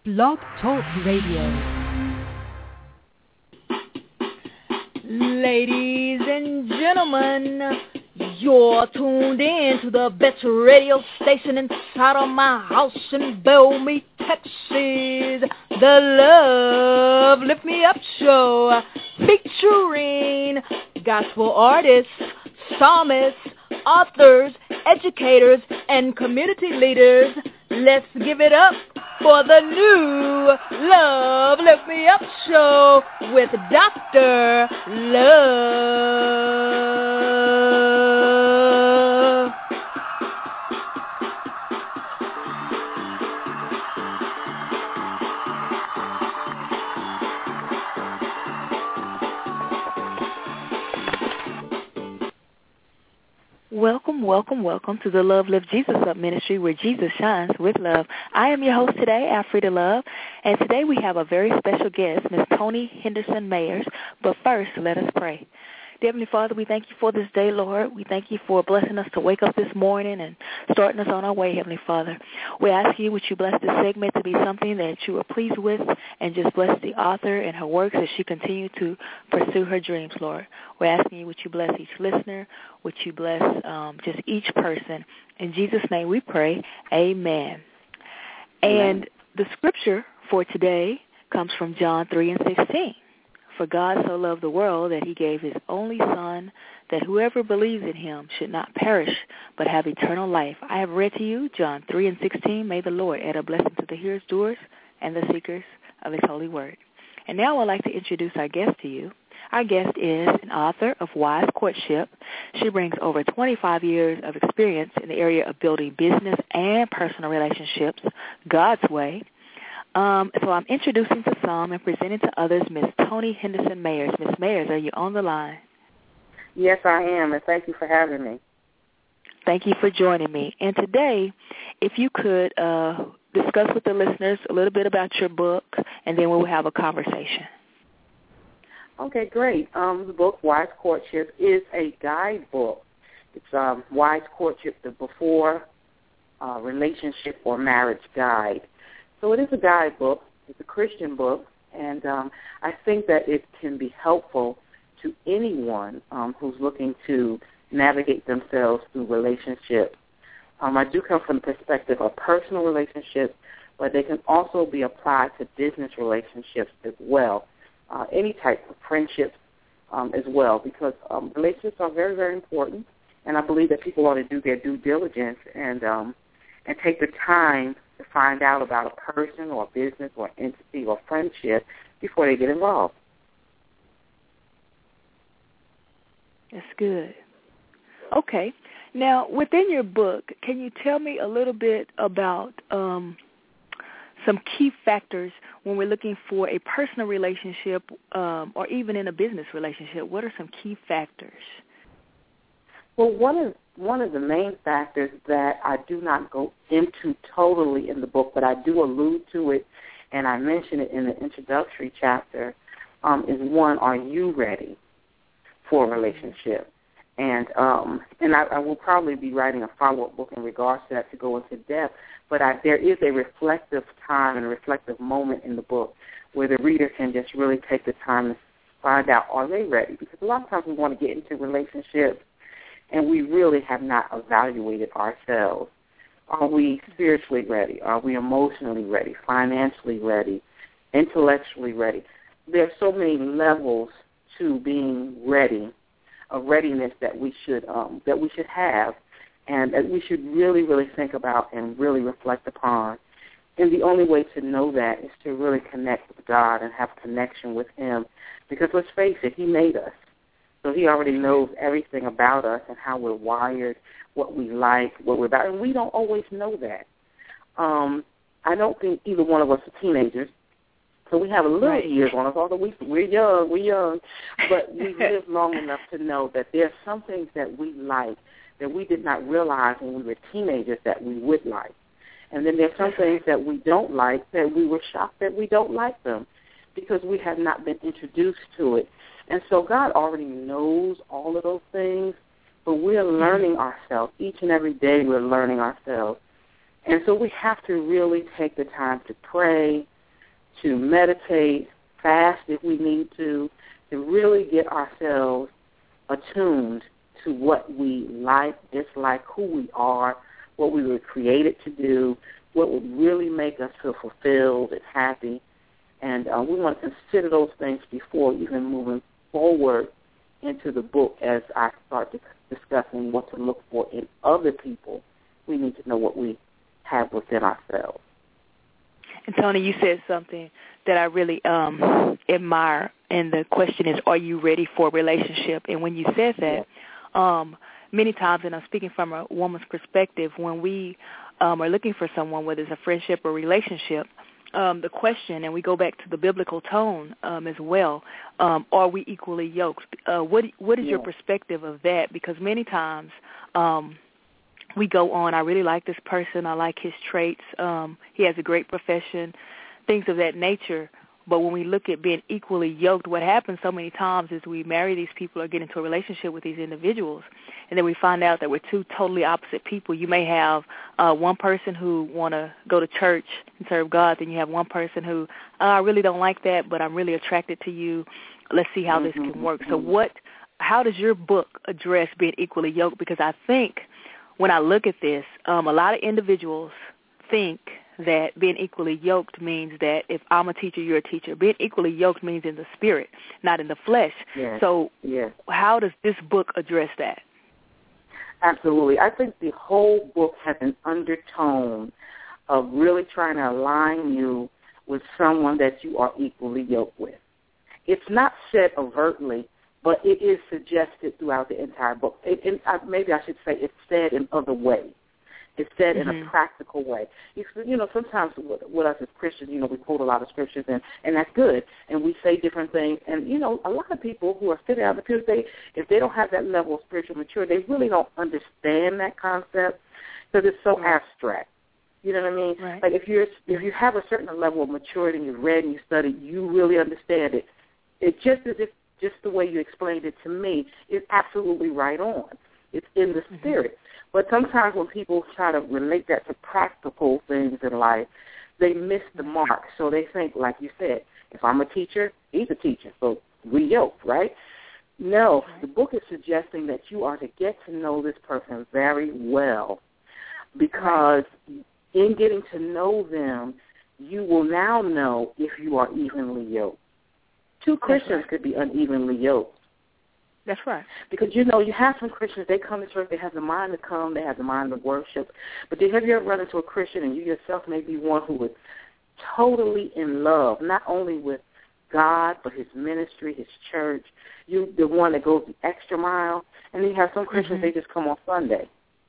Blog Talk Radio. Ladies and gentlemen, you're tuned in to the best radio station inside of my house in Bellmead, Texas. The Love Lift Me Up Show, featuring gospel artists, psalmists, authors, educators, and community leaders. Let's give it up for the new Love Lift Me Up Show with Dr. Love. Welcome to the Love Lift Jesus Up ministry where Jesus shines with love. I am your host today, Afrida Love, and today we have a very special guest, Ms. Toni Henderson Mayers. But first, let us pray. Dear Heavenly Father, we thank you for this day, Lord. We thank you for blessing us to wake up this morning and starting us on our way, Heavenly Father. We ask you, would you bless this segment to be something that you are pleased with, and just bless the author and her works as she continues to pursue her dreams, Lord. We're asking you, would you bless each listener, would you bless just each person. In Jesus' name we pray, amen. And the scripture for today comes from John 3:16. For God so loved the world that he gave his only Son, that whoever believes in him should not perish but have eternal life. I have read to you John 3:16. May the Lord add a blessing to the hearers, doers, and the seekers of his holy word. And now I'd like to introduce our guest to you. Our guest is an author of Wise Courtship. She brings over 25 years of experience in the area of building business and personal relationships God's way. So I'm introducing to some and presenting to others Ms. Toni Henderson Mayers. Ms. Mayers, are you on the line? Yes, I am, and thank you for having me. Thank you for joining me. And today, if you could discuss with the listeners a little bit about your book, and then we'll have a conversation. Okay, great. The book, Wise Courtship, is a guidebook. It's Wise Courtship, the before relationship or marriage guide. So it is a guidebook. It's a Christian book, and I think that it can be helpful to anyone who's looking to navigate themselves through relationships. I do come from the perspective of personal relationships, but they can also be applied to business relationships as well, any type of friendships as well, because relationships are very, very important, and I believe that people ought to do their due diligence and take the time to find out about a person or a business or entity or friendship before they get involved. That's good. Okay. Now, within your book, can you tell me a little bit about some key factors when we're looking for a personal relationship or even in a business relationship? What are some key factors? Well, one of the main factors that I do not go into totally in the book, but I do allude to it, and I mention it in the introductory chapter, is one, are you ready for a relationship? And I will probably be writing a follow-up book in regards to that to go into depth, but there is a reflective time and a reflective moment in the book where the reader can just really take the time to find out, are they ready? Because a lot of times we want to get into relationships and we really have not evaluated ourselves. Are we spiritually ready? Are we emotionally ready? Financially ready? Intellectually ready? There are so many levels to being ready, a readiness that we should have, and that we should really, really think about and really reflect upon. And the only way to know that is to really connect with God and have connection with him. Because let's face it, he made us. So he already knows everything about us and how we're wired, what we like, what we're about. And we don't always know that. I don't think either one of us are teenagers. So we have a little years on us, although we're young. But we live long enough to know that there are some things that we like that we did not realize when we were teenagers that we would like. And then there's some things that we don't like that we were shocked that we don't like them because we have not been introduced to it. And so God already knows all of those things, but we're learning ourselves. Each and every day we're learning ourselves. And so we have to really take the time to pray, to meditate, fast if we need to really get ourselves attuned to what we like, dislike, who we are, what we were created to do, what would really make us feel fulfilled and happy. And we want to consider those things before even moving forward into the book. As I start discussing what to look for in other people, we need to know what we have within ourselves. And Tony, you said something that I really admire, and the question is, are you ready for a relationship? And when you said that, many times, and I'm speaking from a woman's perspective, when we are looking for someone, whether it's a friendship or relationship, the question, and we go back to the biblical tone as well, are we equally yoked? What is your perspective of that? Because many times we go on, I really like this person, I like his traits, he has a great profession, things of that nature. But when we look at being equally yoked, what happens so many times is we marry these people or get into a relationship with these individuals, and then we find out that we're two totally opposite people. You may have one person who want to go to church and serve God, then you have one person who, I really don't like that, but I'm really attracted to you. Let's see how this can work. So how does your book address being equally yoked? Because I think when I look at this, a lot of individuals think that being equally yoked means that if I'm a teacher, you're a teacher. Being equally yoked means in the spirit, not in the flesh. Yes. So how does this book address that? Absolutely. I think the whole book has an undertone of really trying to align you with someone that you are equally yoked with. It's not said overtly, but it is suggested throughout the entire book. Maybe I should say it's said in other ways. It's said in a practical way. You know, sometimes with us as Christians, you know, we quote a lot of scriptures, and that's good, and we say different things. And, you know, a lot of people who are sitting out because if they don't have that level of spiritual maturity, they really don't understand that concept because it's so abstract. You know what I mean? Right. Like if you have a certain level of maturity and you've read and you studied, you really understand it. It's just as if just the way you explained it to me is absolutely right on. It's in the spirit. But sometimes when people try to relate that to practical things in life, they miss the mark. So they think, like you said, if I'm a teacher, he's a teacher, so we yoke, right? No, the book is suggesting that you are to get to know this person very well because in getting to know them, you will now know if you are evenly yoked. Two Christians could be unevenly yoked. That's right. Because, you know, you have some Christians, they come to church, they have the mind to come, they have the mind to worship. But have you ever run into a Christian and you yourself may be one who is totally in love, not only with God, but his ministry, his church. You the one that goes the extra mile. And then you have some Christians, they just come on Sunday.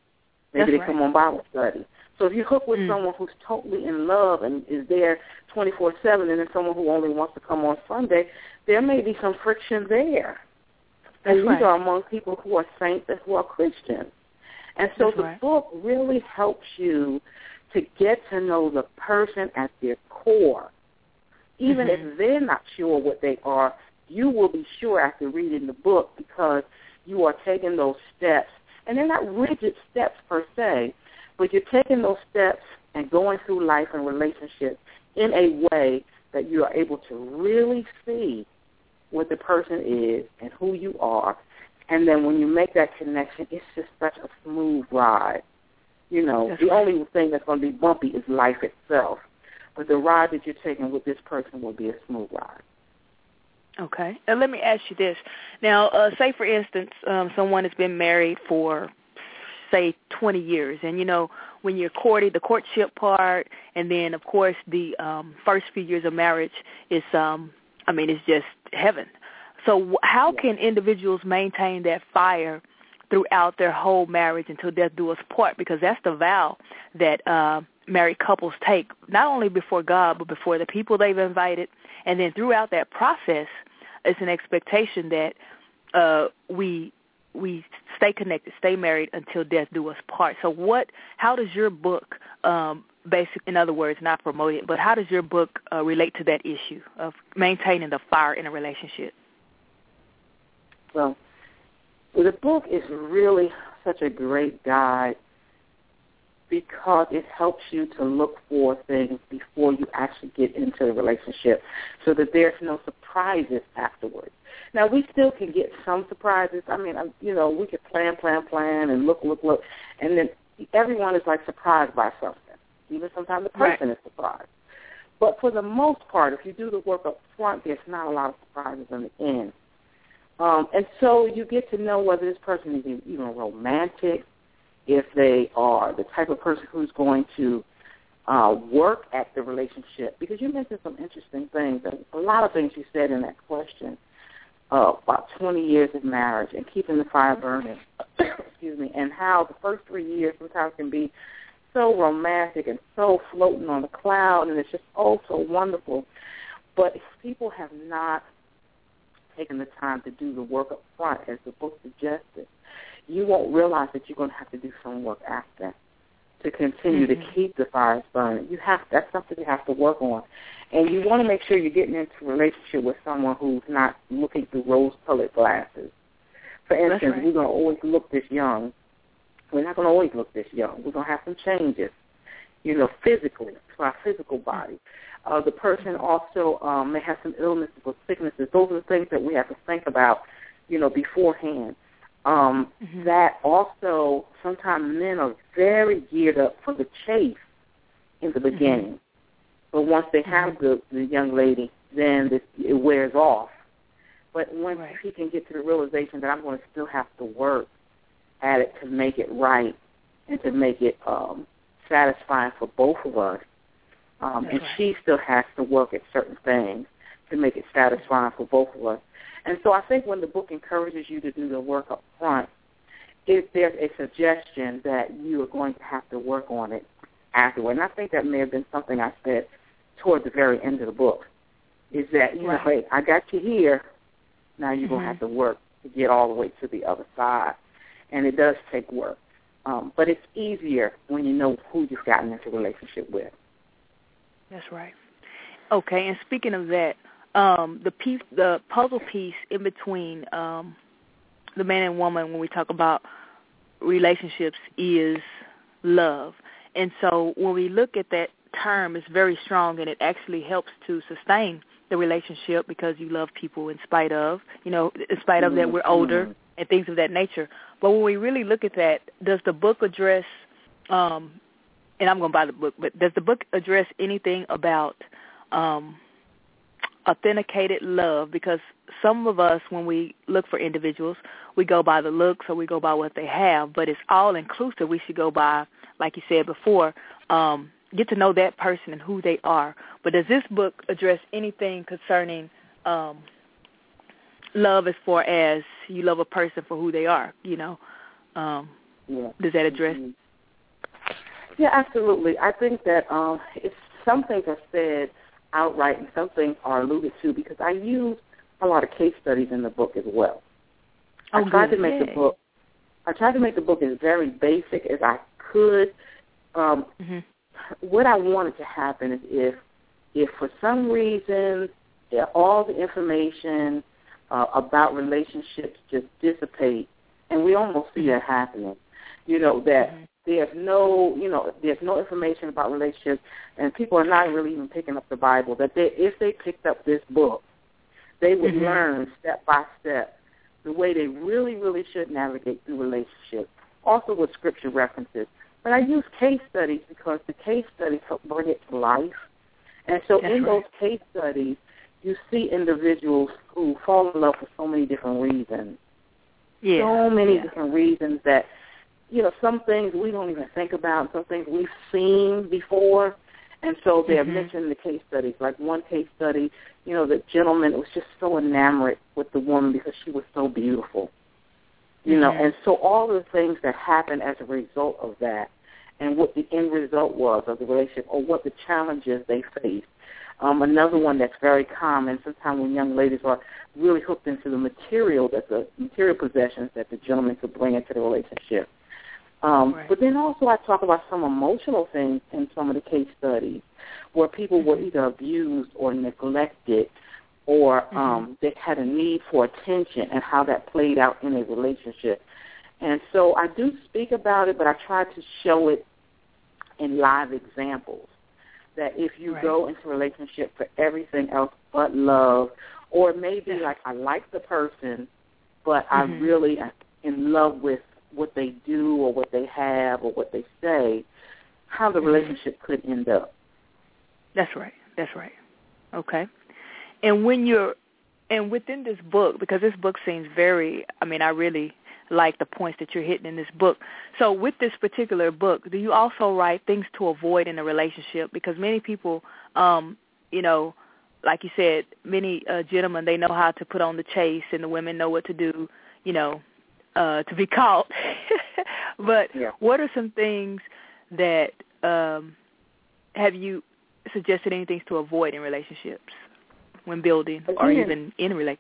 Maybe they come on Bible study. So if you hook with someone who's totally in love and is there 24/7 and then someone who only wants to come on Sunday, there may be some friction there. And these are among people who are saints and who are Christians. And so the book really helps you to get to know the person at their core. Even if they're not sure what they are, you will be sure after reading the book because you are taking those steps. And they're not rigid steps per se, but you're taking those steps and going through life and relationships in a way that you are able to really see what the person is and who you are. And then when you make that connection, it's just such a smooth ride. You know, the only thing that's going to be bumpy is life itself. But the ride that you're taking with this person will be a smooth ride. Okay. Now let me ask you this. Now, say, for instance, someone has been married for, say, 20 years. And, you know, when you're courting, the courtship part, and then, of course, the first few years of marriage is it's just heaven. So how can individuals maintain that fire throughout their whole marriage until death do us part? Because that's the vow that married couples take, not only before God, but before the people they've invited. And then throughout that process, it's an expectation that we stay connected, stay married until death do us part. So how does your book in other words, not promote it, but how does your book relate to that issue of maintaining the fire in a relationship? Well, the book is really such a great guide because it helps you to look for things before you actually get into the relationship so that there's no surprises afterwards. Now, we still can get some surprises. I mean, we could plan, and look, and then everyone is, like, surprised by something. Even sometimes the person is surprised. But for the most part, if you do the work up front, there's not a lot of surprises in the end. And so you get to know whether this person is even romantic, if they are the type of person who's going to work at the relationship. Because you mentioned some interesting things, a lot of things you said in that question about 20 years of marriage and keeping the fire burning, excuse me, and how the first 3 years sometimes can be so romantic and so floating on the cloud, and it's just so wonderful. But if people have not taken the time to do the work up front, as the book suggested, you won't realize that you're going to have to do some work after to continue to keep the fires burning. That's something you have to work on. And you want to make sure you're getting into a relationship with someone who's not looking through rose-colored glasses. For instance, we're going to always look this young. We're not going to always look this young. We're going to have some changes, physically, to our physical body. The person also may have some illnesses or sicknesses. Those are the things that we have to think about, beforehand. That also, sometimes men are very geared up for the chase in the beginning. But once they have the young lady, then it wears off. But once he can get to the realization that I'm going to still have to work at it to make it right and to make it satisfying for both of us, and she still has to work at certain things to make it satisfying for both of us. And so I think when the book encourages you to do the work up front, there's a suggestion that you are going to have to work on it afterward. And I think that may have been something I said toward the very end of the book, is that, hey, I got you here, now you're going to have to work to get all the way to the other side. And it does take work. But it's easier when you know who you've gotten into a relationship with. That's right. Okay, and speaking of that, the puzzle piece in between the man and woman when we talk about relationships is love. And so when we look at that term, it's very strong, and it actually helps to sustain the relationship because you love people in spite of, in spite of that we're older and things of that nature. But when we really look at that, does the book address, and I'm going to buy the book, but does the book address anything about authenticated love? Because some of us, when we look for individuals, we go by the looks or we go by what they have, but it's all inclusive. We should go by, like you said before, get to know that person and who they are. But does this book address anything concerning love as far as you love a person for who they are, Does that address? Yeah, absolutely. I think that it's some things are said outright and some things are alluded to because I use a lot of case studies in the book as well. I tried to make the book as very basic as I could. What I wanted to happen is if for some reason all the information about relationships just dissipate, and we almost see that happening, that there's no information about relationships, and people are not really even picking up the Bible, that if they picked up this book, they would learn step by step the way they really, really should navigate through relationships, also with scripture references. But I use case studies because the case studies help bring it to life. And so those case studies, you see individuals who fall in love for so many different reasons. So many different reasons that, some things we don't even think about, some things we've seen before. And so they're mentioning the case studies. Like one case study, the gentleman was just so enamored with the woman because she was so beautiful. And so all of the things that happened as a result of that and what the end result was of the relationship or what the challenges they faced. Another one that's very common, sometimes when young ladies are really hooked into the material possessions that the gentleman could bring into the relationship. But then also I talk about some emotional things in some of the case studies where people were either abused or neglected or they had a need for attention and how that played out in a relationship. And so I do speak about it, but I try to show it and live examples. That if you go into a relationship for everything else but love, or maybe like I like the person, but I really am in love with what they do or what they have or what they say, how the relationship could end up. That's right. Okay. And within this book, because this book seems very, I really like the points that you're hitting in this book. So with this particular book, do you also write things to avoid in a relationship? Because many people, like you said, many gentlemen, they know how to put on the chase, and the women know what to do, to be caught. But what are some things that have you suggested any things to avoid in relationships when building or even in relationships?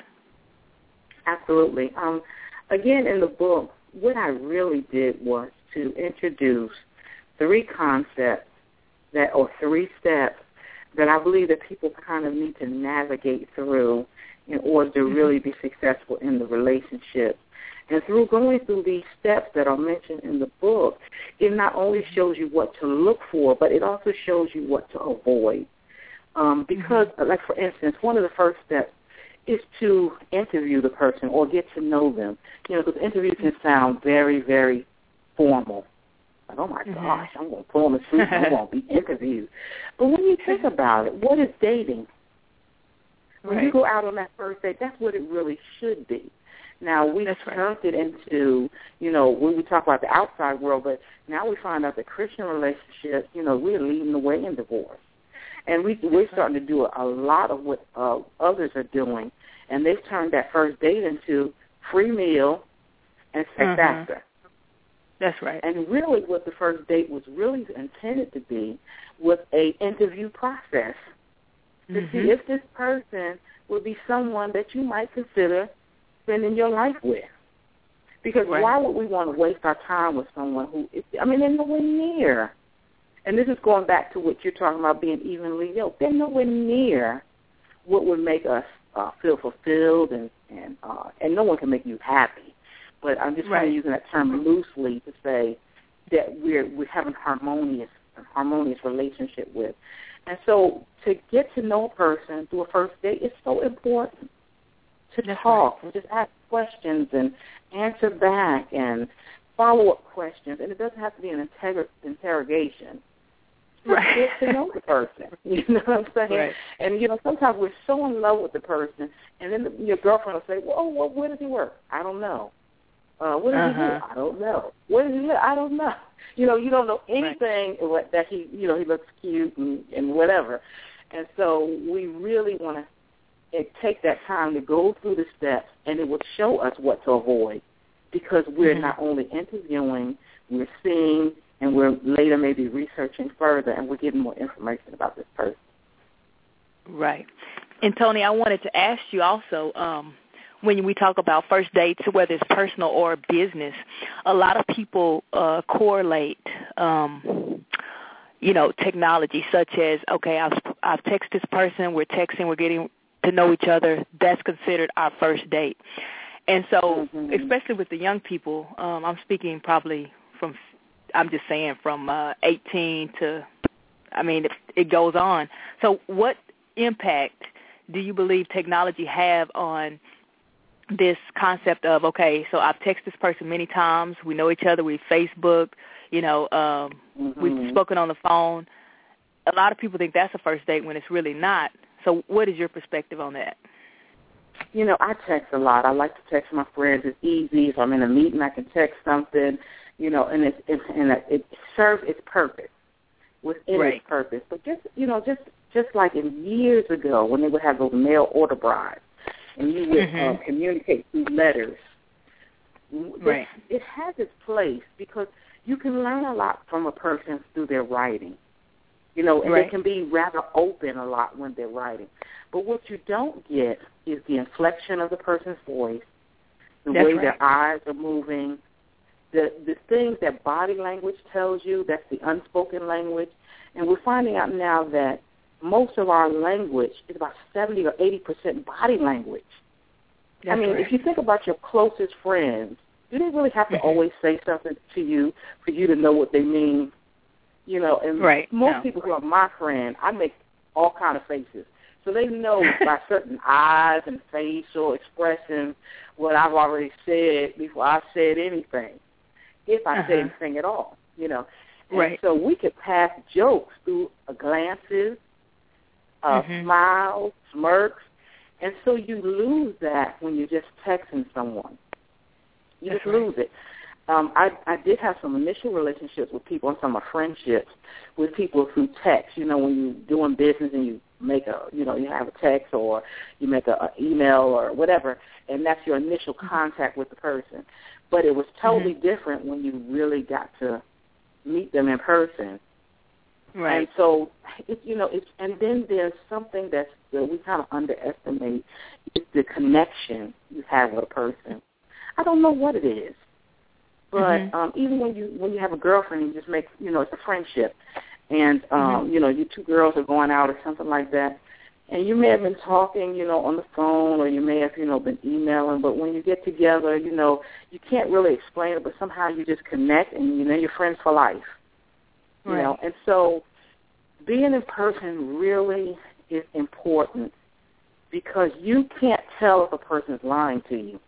Absolutely. Again, in the book, what I really did was to introduce 3 concepts or 3 steps that I believe that people kind of need to navigate through in order to really be successful in the relationship. And through going through these steps that are mentioned in the book, it not only shows you what to look for, but it also shows you what to avoid. Because, like, for instance, one of the first steps is to interview the person or get to know them. Because interviews can sound very, very formal. Like, oh, my gosh, I'm going to pull on the suit and I'm going to be interviewed. But when you think about it, what is dating? When you go out on that first date, that's what it really should be. Now, we've turned it into, when we talk about the outside world, but now we find out that Christian relationships, we're leading the way in divorce. And we're starting to do a lot of what others are doing, and they've turned that first date into free meal and sex after. That's right. And really what the first date was really intended to be was a interview process to see if this person would be someone that you might consider spending your life with. Because why would we want to waste our time with someone who is, they're nowhere near. And this is going back to what you're talking about, being evenly yoked. They're nowhere near what would make us feel fulfilled, and no one can make you happy. But I'm just kind of using that term loosely to say that we're having a harmonious relationship with. And so to get to know a person through a first date is so important. To talk and just ask questions and answer back and follow-up questions. And it doesn't have to be an interrogation. Just get to know the person. You know what I'm saying? Right. And, sometimes we're so in love with the person, and then your girlfriend will say, well, where does he work? I don't know. What does he do? I don't know. Where does he live? I don't know. You don't know anything that he looks cute and whatever. And so we really want to take that time to go through the steps, and it will show us what to avoid, because we're not only interviewing, we're seeing, and we're later maybe researching further, and we're getting more information about this person. Right. And, Tony, I wanted to ask you also, when we talk about first dates, whether it's personal or business, a lot of people correlate, technology, such as, okay, I've texted this person, we're texting, we're getting to know each other. That's considered our first date. And so, especially with the young people, I'm speaking probably from 18 to, it goes on. So what impact do you believe technology have on this concept of, okay, so I've texted this person many times, we know each other, we Facebook, we've spoken on the phone. A lot of people think that's a first date when it's really not. So what is your perspective on that? I text a lot. I like to text my friends. It's easy. If I'm in a meeting, I can text something, and it serves its purpose within its purpose. But just like in years ago when they would have those mail order brides, and you would communicate through letters, it has its place, because you can learn a lot from a person through their writing. And they can be rather open a lot when they're writing. But what you don't get is the inflection of the person's voice, the way their eyes are moving, the things that body language tells you. That's the unspoken language. And we're finding out now that most of our language is about 70 or 80% body language. If you think about your closest friends, do they really have to always say something to you for you to know what they mean? You know, and most people who are my friend, I make all kind of faces. So they know by certain eyes and facial expressions what I've already said before I've said anything, if I say anything at all, you know. And so we could pass jokes through glances, smiles, smirks, and so you lose that when you're just texting someone. You just lose it. I did have some initial relationships with people and some of friendships with people through text. You know, when you're doing business and you make you have a text or you make an email or whatever, and that's your initial contact with the person. But it was totally different when you really got to meet them in person. Right. And so, and then there's something that we kind of underestimate. It's the connection you have with a person. I don't know what it is. But even when you have a girlfriend, you just make, it's a friendship. And, you two girls are going out or something like that. And you may have been talking, on the phone, or you may have, been emailing. But when you get together, you can't really explain it, but somehow you just connect and, you're friends for life. Right. You know, and so being in person really is important because you can't tell if a person is lying to you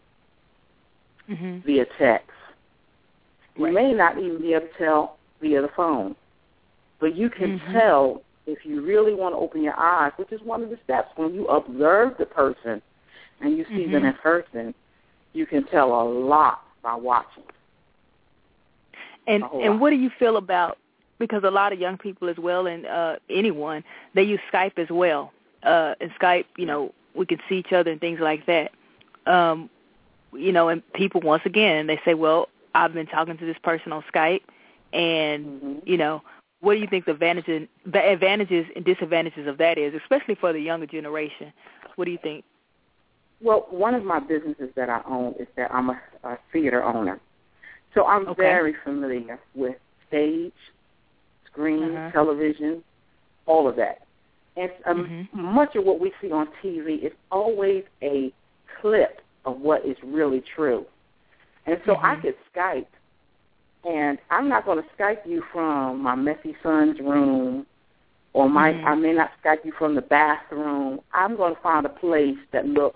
via text. You may not even be able to tell via the phone, but you can tell if you really want to open your eyes, which is one of the steps. When you observe the person and you see them in person, you can tell a lot by watching. And what do you feel about, because a lot of young people as well and anyone, they use Skype as well. And Skype, we can see each other and things like that. And people, once again, they say, well, I've been talking to this person on Skype, and, what do you think the advantages and disadvantages of that is, especially for the younger generation? What do you think? Well, one of my businesses that I own is that I'm a theater owner. So I'm very familiar with stage, screen, television, all of that. And much of what we see on TV is always a clip of what is really true. And so I could Skype, and I'm not going to Skype you from my messy son's room, or I may not Skype you from the bathroom. I'm going to find a place that looks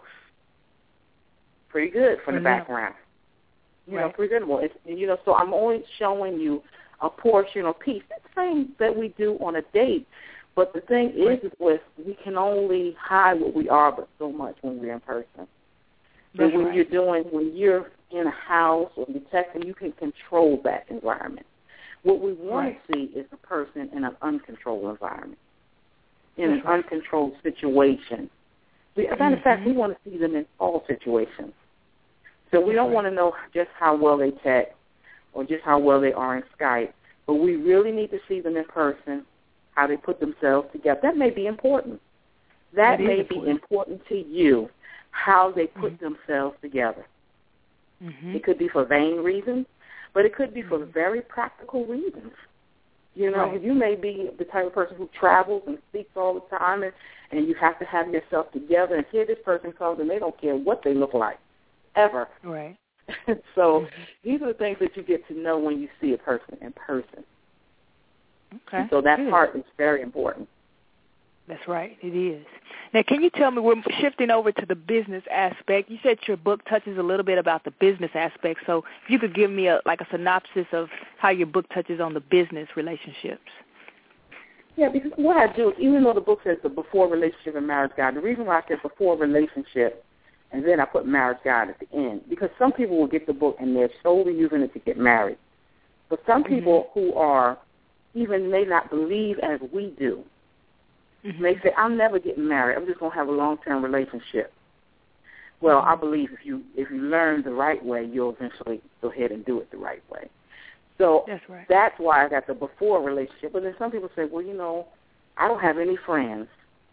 pretty good from the background. Presentable. So I'm only showing you a portion or piece. That's the same that we do on a date. But the thing is we can only hide what we are but so much when we're in person. But when you're in a house or you're texting, you can control that environment. What we want to see is a person in an uncontrolled environment, in an uncontrolled situation. As a matter of fact, we want to see them in all situations. So we don't want to know just how well they text or just how well they are in Skype, but we really need to see them in person, how they put themselves together. That may be important. That may be important to you, how they put themselves together. It could be for vain reasons, but it could be for very practical reasons. You may be the type of person who travels and speaks all the time, and you have to have yourself together. And here this person comes, and they don't care what they look like, ever. Right. So these are the things that you get to know when you see a person in person. Okay. And so that part is very important. That's right. It is. Now, can you tell me, we're shifting over to the business aspect. You said your book touches a little bit about the business aspect, so if you could give me a synopsis of how your book touches on the business relationships. Yeah, because what I do is, even though the book says the Before Relationship and Marriage Guide, the reason why I said Before Relationship and then I put Marriage Guide at the end, because some people will get the book and they're solely using it to get married. But some people who are even may not believe as we do, they say, I'm never getting married. I'm just going to have a long-term relationship. Well, I believe if you learn the right way, you'll eventually go ahead and do it the right way. So that's why I got the before relationship. But then some people say, well, I don't have any friends.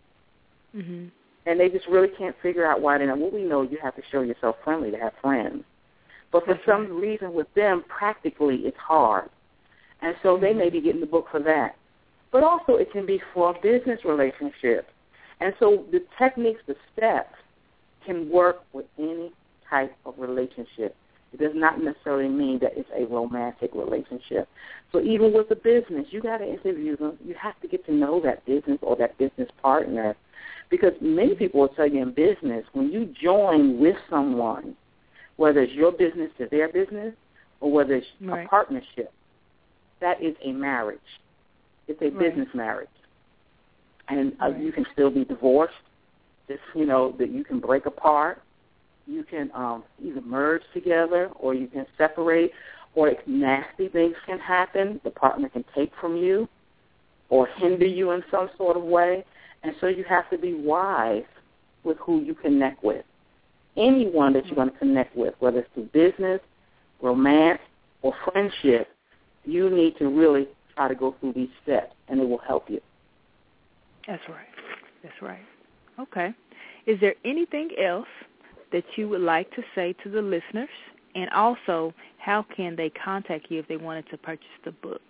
And they just really can't figure out why they're not. Well, we know you have to show yourself friendly to have friends. But for some reason with them, practically it's hard. And so they may be getting the book for that. But also it can be for a business relationship. And so the techniques, the steps, can work with any type of relationship. It does not necessarily mean that it's a romantic relationship. So even with the business, you got to interview them. You have to get to know that business or that business partner, because many people will tell you in business, when you join with someone, whether it's your business to their business or whether it's a partnership, that is a marriage. It's a business marriage. And you can still be divorced. Just, that you can break apart. You can either merge together or you can separate, or nasty things can happen. The partner can take from you or hinder you in some sort of way. And so you have to be wise with who you connect with. Anyone that you're going to connect with, whether it's through business, romance, or friendship, you need to really try to go through these steps, and it will help you. That's right. Okay. Is there anything else that you would like to say to the listeners? And also, how can they contact you if they wanted to purchase the book?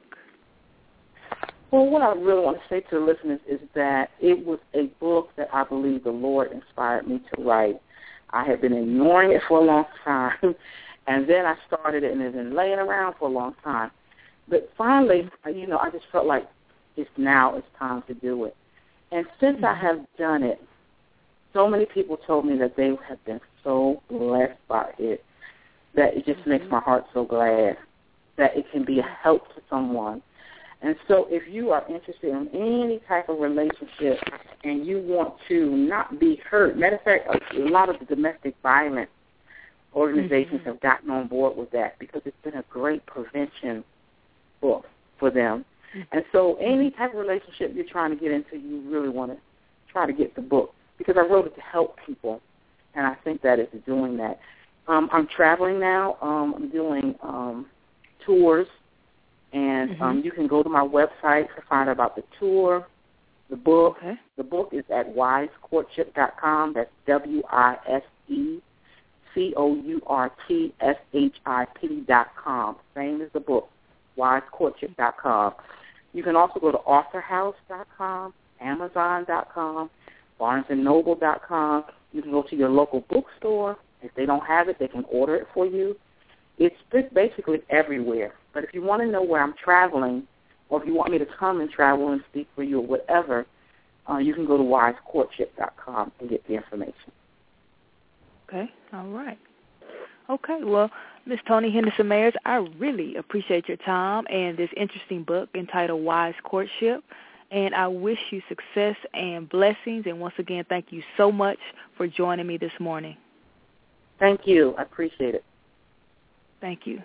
Well, what I really want to say to the listeners is that it was a book that I believe the Lord inspired me to write. I had been ignoring it for a long time, and then I started it, and it's been laying around for a long time. But finally, I just felt like it's time to do it. And since I have done it, so many people told me that they have been so blessed by it that it just makes my heart so glad that it can be a help to someone. And so if you are interested in any type of relationship and you want to not be hurt, matter of fact, a lot of the domestic violence organizations have gotten on board with that because it's been a great prevention book for them. And so any type of relationship you're trying to get into, you really want to try to get the book, because I wrote it to help people, and I think that it's doing that. I'm traveling now. I'm doing tours, and you can go to my website to find out about the tour, the book. Okay. The book is at wisecourtship.com. That's WISECOURTSHIP.com. Same as the book, wisecourtship.com. You can also go to authorhouse.com, Amazon.com, BarnesandNoble.com. You can go to your local bookstore. If they don't have it, they can order it for you. It's basically everywhere. But if you want to know where I'm traveling, or if you want me to come and travel and speak for you or whatever, you can go to wisecourtship.com and get the information. Okay, all right. Okay, well, Ms. Toni Henderson Mayers, I really appreciate your time and this interesting book entitled Wise Courtship, and I wish you success and blessings, and once again, thank you so much for joining me this morning. Thank you. I appreciate it. Thank you.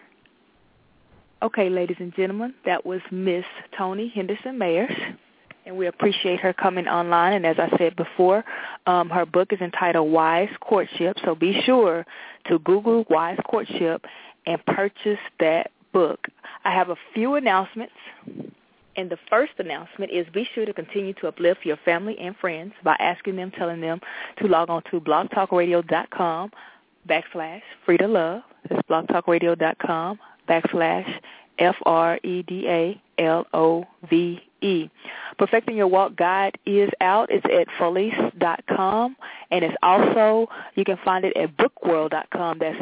Okay, ladies and gentlemen, that was Miss Toni Henderson Mayers, and we appreciate her coming online. And as I said before, her book is entitled Wise Courtship, so be sure to Google Wise Courtship and purchase that book. I have a few announcements, and the first announcement is be sure to continue to uplift your family and friends by telling them to log on to blogtalkradio.com/FredaLove. That's blogtalkradio.com/FredaLove. Perfecting Your Walk Guide is out. It's at Felice.com, and it's also, you can find it at bookworld.com. That's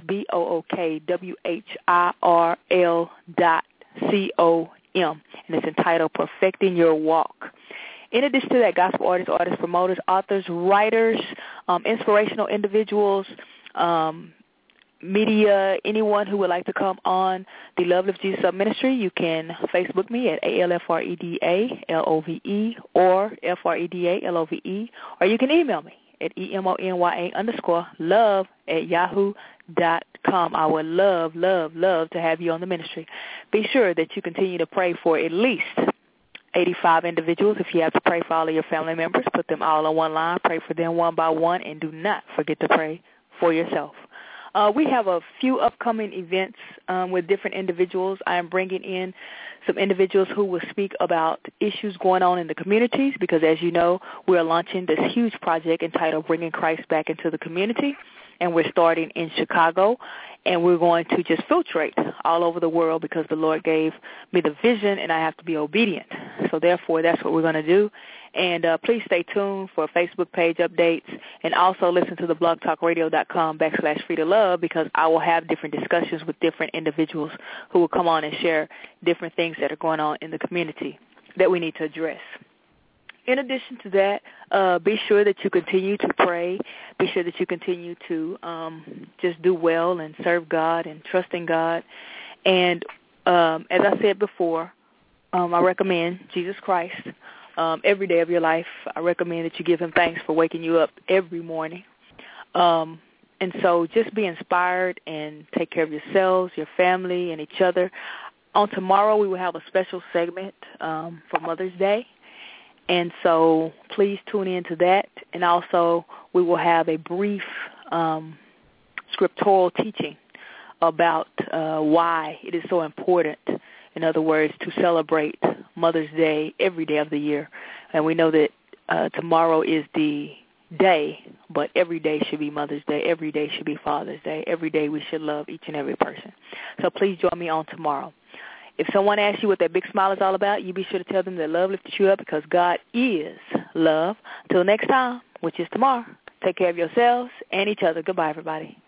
BOOKWHIRL.com, and it's entitled Perfecting Your Walk. In addition to that, gospel artists, promoters, authors, writers, inspirational individuals, media, anyone who would like to come on the Love Lift Jesus Ministry, you can Facebook me at ALFREDALOVE or FREDALOVE, or you can email me at EMONYA_love@yahoo.com. I would love to have you on the ministry. Be sure that you continue to pray for at least 85 individuals. If you have to pray for all of your family members, put them all on one line, pray for them one by one, and do not forget to pray for yourself. We have a few upcoming events with different individuals. I am bringing in some individuals who will speak about issues going on in the communities because, as you know, we are launching this huge project entitled Bringing Christ Back into the Community. and we're starting in Chicago, and we're going to just filtrate all over the world because the Lord gave me the vision, and I have to be obedient. So therefore, that's what we're going to do. And please stay tuned for Facebook page updates, and also listen to the blogtalkradio.com/freetolove, because I will have different discussions with different individuals who will come on and share different things that are going on in the community that we need to address. In addition to that, be sure that you continue to pray. Be sure that you continue to just do well and serve God and trust in God. And as I said before, I recommend Jesus Christ every day of your life. I recommend that you give him thanks for waking you up every morning. And so just be inspired and take care of yourselves, your family, and each other. On tomorrow, we will have a special segment for Mother's Day. And so please tune in to that. And also we will have a brief scriptural teaching about why it is so important, in other words, to celebrate Mother's Day every day of the year. And we know that tomorrow is the day, but every day should be Mother's Day. Every day should be Father's Day. Every day we should love each and every person. So please join me on tomorrow. If someone asks you what that big smile is all about, you be sure to tell them that love lifts you up, because God is love. Until next time, which is tomorrow, take care of yourselves and each other. Goodbye, everybody.